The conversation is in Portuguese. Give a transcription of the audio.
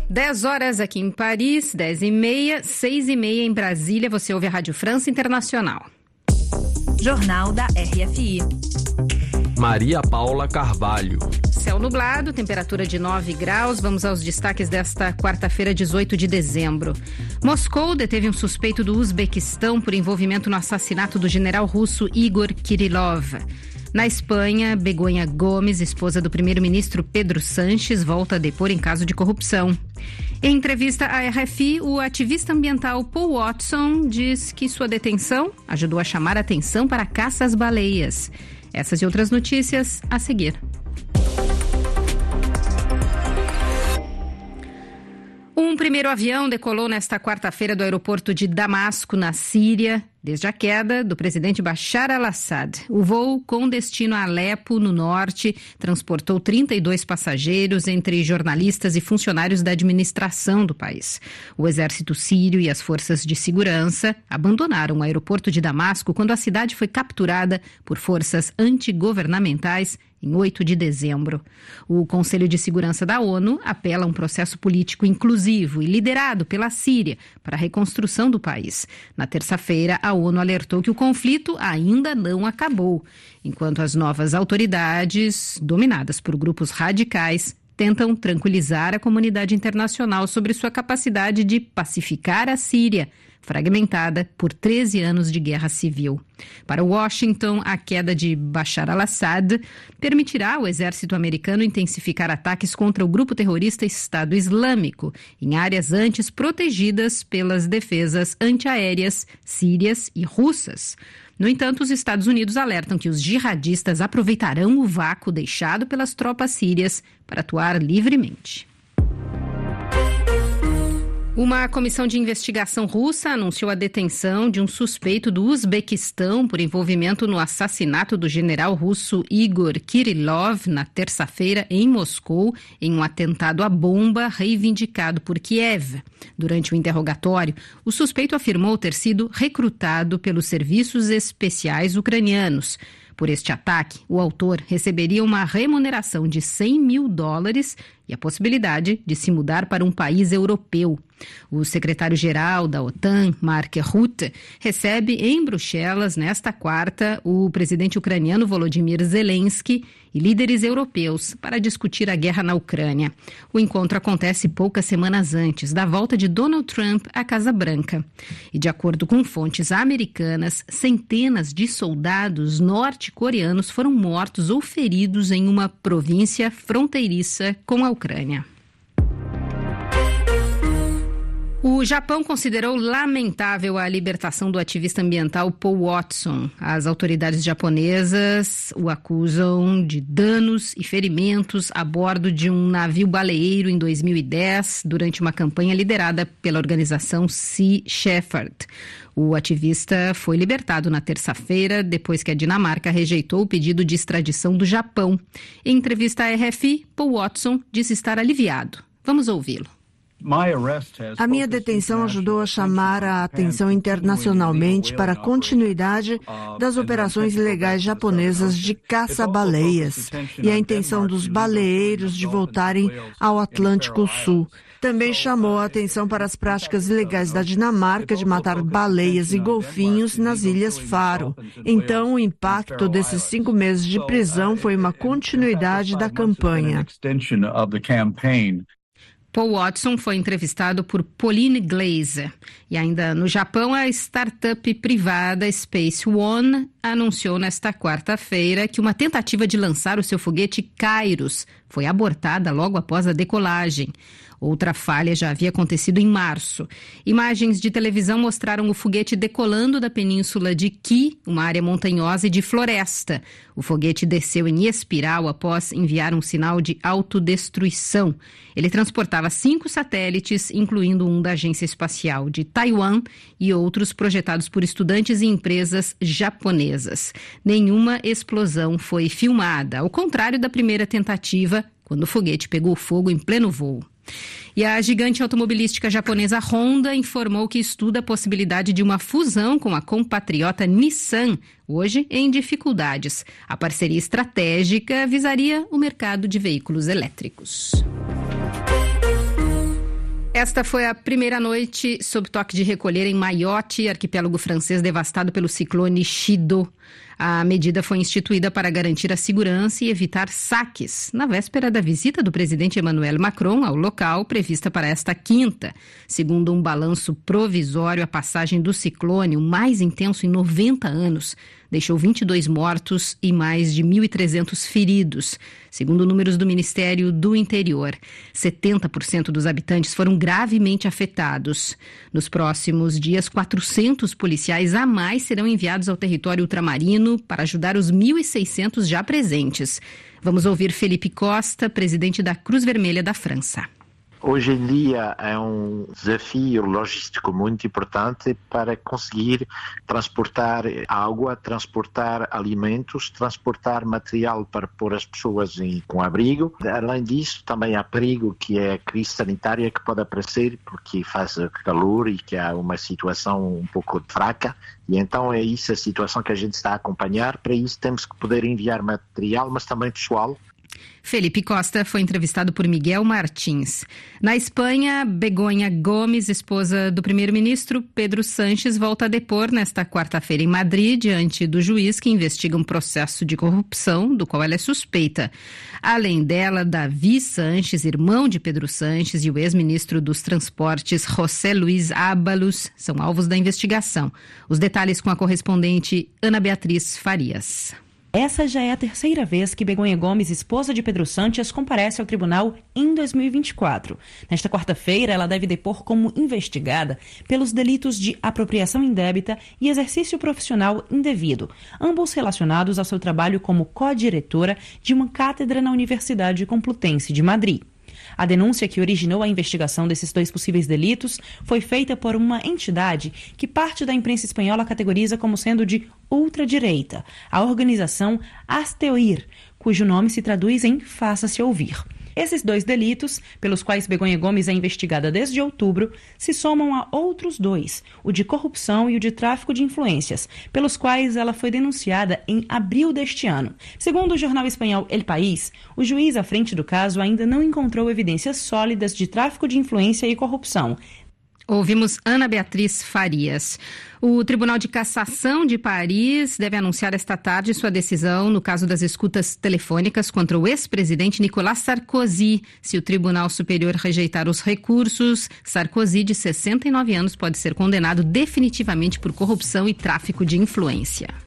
10 horas aqui em Paris, 10h30, 6h30 em Brasília. Você ouve a Rádio França Internacional. Jornal da RFI. Maria Paula Carvalho. Céu nublado, temperatura de 9 graus. Vamos aos destaques desta quarta-feira, 18 de dezembro. Moscou deteve um suspeito do Uzbequistão por envolvimento no assassinato do general russo Igor Kirillov. Na Espanha, Begonha Gomes, esposa do primeiro-ministro Pedro Sánchez, volta a depor em caso de corrupção. Em entrevista à RFI, o ativista ambiental Paul Watson diz que sua detenção ajudou a chamar a atenção para a caça às baleias. Essas e outras notícias a seguir. Um primeiro avião decolou nesta quarta-feira do aeroporto de Damasco, na Síria, desde a queda do presidente Bashar al-Assad. O voo, com destino a Alepo, no norte, transportou 32 passageiros, entre jornalistas e funcionários da administração do país. O exército sírio e as forças de segurança abandonaram o aeroporto de Damasco quando a cidade foi capturada por forças antigovernamentais em 8 de dezembro. O Conselho de Segurança da ONU apela a um processo político inclusivo e liderado pela Síria para a reconstrução do país. Na terça-feira, a ONU alertou que o conflito ainda não acabou, enquanto as novas autoridades, dominadas por grupos radicais, tentam tranquilizar a comunidade internacional sobre sua capacidade de pacificar a Síria, fragmentada por 13 anos de guerra civil. Para Washington, a queda de Bashar al-Assad permitirá ao exército americano intensificar ataques contra o grupo terrorista Estado Islâmico em áreas antes protegidas pelas defesas antiaéreas sírias e russas. No entanto, os Estados Unidos alertam que os jihadistas aproveitarão o vácuo deixado pelas tropas sírias para atuar livremente. Uma comissão de investigação russa anunciou a detenção de um suspeito do Uzbequistão por envolvimento no assassinato do general russo Igor Kirillov na terça-feira em Moscou, em um atentado à bomba reivindicado por Kiev. Durante o interrogatório, o suspeito afirmou ter sido recrutado pelos serviços especiais ucranianos. Por este ataque, o autor receberia uma remuneração de $100 mil e a possibilidade de se mudar para um país europeu. O secretário-geral da OTAN, Mark Rutte, recebe em Bruxelas, nesta quarta, o presidente ucraniano Volodymyr Zelensky e líderes europeus para discutir a guerra na Ucrânia. O encontro acontece poucas semanas antes da volta de Donald Trump à Casa Branca. E, de acordo com fontes americanas, centenas de soldados norte-coreanos foram mortos ou feridos em uma província fronteiriça com a Ucrânia. O Japão considerou lamentável a libertação do ativista ambiental Paul Watson. As autoridades japonesas o acusam de danos e ferimentos a bordo de um navio baleeiro em 2010, durante uma campanha liderada pela organização Sea Shepherd. O ativista foi libertado na terça-feira, depois que a Dinamarca rejeitou o pedido de extradição do Japão. Em entrevista à RFI, Paul Watson disse estar aliviado. Vamos ouvi-lo. A minha detenção ajudou a chamar a atenção internacionalmente para a continuidade das operações ilegais japonesas de caça-baleias e a intenção dos baleeiros de voltarem ao Atlântico Sul. Também chamou a atenção para as práticas ilegais da Dinamarca de matar baleias e golfinhos nas Ilhas Faro. Então, o impacto desses 5 meses de prisão foi uma continuidade da campanha. Paul Watson foi entrevistado por Pauline Glaser. E ainda no Japão, a startup privada Space One anunciou nesta quarta-feira que uma tentativa de lançar o seu foguete Kairos foi abortada logo após a decolagem. Outra falha já havia acontecido em março. Imagens de televisão mostraram o foguete decolando da península de Ki, uma área montanhosa e de floresta. O foguete desceu em espiral após enviar um sinal de autodestruição. Ele transportava 5 satélites, incluindo um da Agência Espacial de Taiwan e outros projetados por estudantes e empresas japonesas. Nenhuma explosão foi filmada, ao contrário da primeira tentativa, quando o foguete pegou fogo em pleno voo. E a gigante automobilística japonesa Honda informou que estuda a possibilidade de uma fusão com a compatriota Nissan, hoje em dificuldades. A parceria estratégica visaria o mercado de veículos elétricos. Esta foi a primeira noite sob toque de recolher em Mayotte, arquipélago francês devastado pelo ciclone Chido. A medida foi instituída para garantir a segurança e evitar saques, na véspera da visita do presidente Emmanuel Macron ao local, prevista para esta quinta. Segundo um balanço provisório, a passagem do ciclone, o mais intenso em 90 anos, deixou 22 mortos e mais de 1.300 feridos. Segundo números do Ministério do Interior, 70% dos habitantes foram gravemente afetados. Nos próximos dias, 400 policiais a mais serão enviados ao território ultramarino para ajudar os 1.600 já presentes. Vamos ouvir Felipe Costa, presidente da Cruz Vermelha da França. Hoje em dia é um desafio logístico muito importante para conseguir transportar água, transportar alimentos, transportar material para pôr as pessoas com abrigo. Além disso, também há perigo que é a crise sanitária que pode aparecer porque faz calor e que há uma situação um pouco fraca. E então é isso a situação que a gente está a acompanhar. Para isso temos que poder enviar material, mas também pessoal. Felipe Costa foi entrevistado por Miguel Martins. Na Espanha, Begoña Gomes, esposa do primeiro-ministro Pedro Sánchez, volta a depor nesta quarta-feira em Madrid, diante do juiz que investiga um processo de corrupção do qual ela é suspeita. Além dela, Davi Sánchez, irmão de Pedro Sánchez, e o ex-ministro dos Transportes, José Luís Ábalos, são alvos da investigação. Os detalhes com a correspondente Ana Beatriz Farias. Essa já é a terceira vez que Begoña Gomes, esposa de Pedro Sánchez, comparece ao tribunal em 2024. Nesta quarta-feira, ela deve depor como investigada pelos delitos de apropriação indébita e exercício profissional indevido, ambos relacionados ao seu trabalho como co-diretora de uma cátedra na Universidade Complutense de Madrid. A denúncia que originou a investigação desses dois possíveis delitos foi feita por uma entidade que parte da imprensa espanhola categoriza como sendo de ultradireita, a organização Hazte Oír, cujo nome se traduz em Faça-se Ouvir. Esses dois delitos, pelos quais Begoña Gomes é investigada desde outubro, se somam a outros dois, o de corrupção e o de tráfico de influências, pelos quais ela foi denunciada em abril deste ano. Segundo o jornal espanhol El País, o juiz à frente do caso ainda não encontrou evidências sólidas de tráfico de influência e corrupção. Ouvimos Ana Beatriz Farias. O Tribunal de Cassação de Paris deve anunciar esta tarde sua decisão no caso das escutas telefônicas contra o ex-presidente Nicolas Sarkozy. Se o Tribunal Superior rejeitar os recursos, Sarkozy, de 69 anos, pode ser condenado definitivamente por corrupção e tráfico de influência.